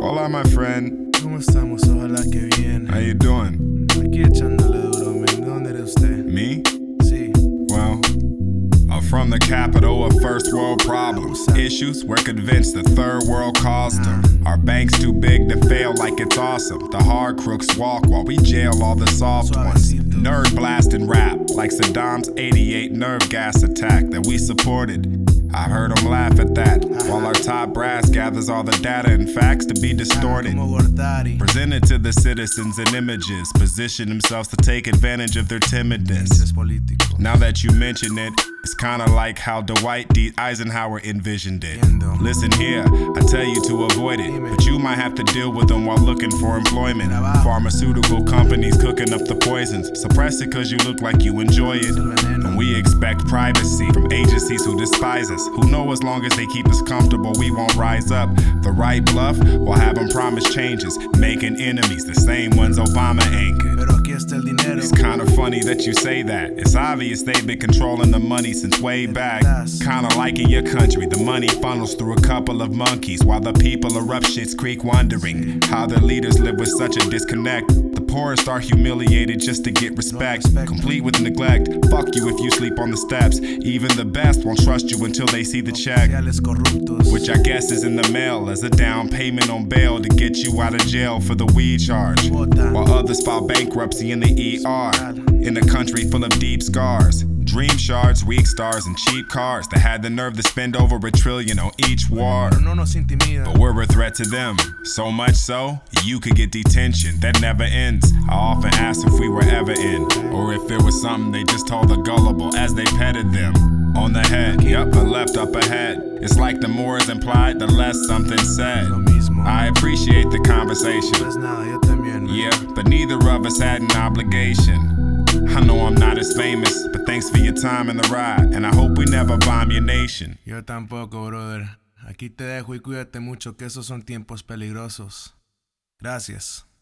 Hola, my friend. ¿Cómo estamos? Ojalá que bien. How you doing? Aquí echándole duro, men. ¿De dónde eres usted? Me? Sí. Well, I'm from the capital of first world problems. Issues we're convinced the third world caused them. Our bank's too big to fail like it's awesome. The hard crooks walk while we jail all the soft ones. Nerd blasting rap like Saddam's 88 nerve gas attack that we supported. I heard them laugh at that, while our top brass gathers all the data and facts to be distorted. Presented to the citizens in images, position themselves to take advantage of their timidness. Now that you mention it, it's kinda like how Dwight D. Eisenhower envisioned it. Listen here, I tell you to avoid it, but you might have to deal with them while looking for employment. Pharmaceutical companies cooking up the poisons, suppress it cause you look like you enjoy it. And we expect privacy from agencies who despise us, who know as long as they keep us comfortable we won't rise up. The right bluff will have them promise changes, making enemies the same ones Obama anchored. It's kinda funny that you say that. It's obvious they've been controlling the money since way back. Kinda like in your country, the money funnels through a couple of monkeys while the people are up Schitt's Creek wondering how their leaders live with such a disconnect. The poorest are humiliated just to get respect, complete with neglect. Fuck you if you sleep on the steps. Even the best won't trust you until they see the check, which I guess is in the mail as a down payment on bail to get you out of jail for the weed charge, while others file bankruptcy in the ER in a country full of deep scars. Dream shards, weak stars, and cheap cars that had the nerve to spend over $1 trillion on each war. But we're a threat to them, so much so, you could get detention that never ends. I often ask if we were ever in, or if it was something they just told the gullible as they petted them. On the head, yup, the left up ahead. It's like the more is implied, the less something said. I appreciate the conversation, yeah, but neither of us had an obligation. I know I'm not as famous, but thanks for your time in the ride, and I hope we never bomb your nation. Yo tampoco, brother. Aquí te dejo y cuídate mucho, que esos son tiempos peligrosos. Gracias.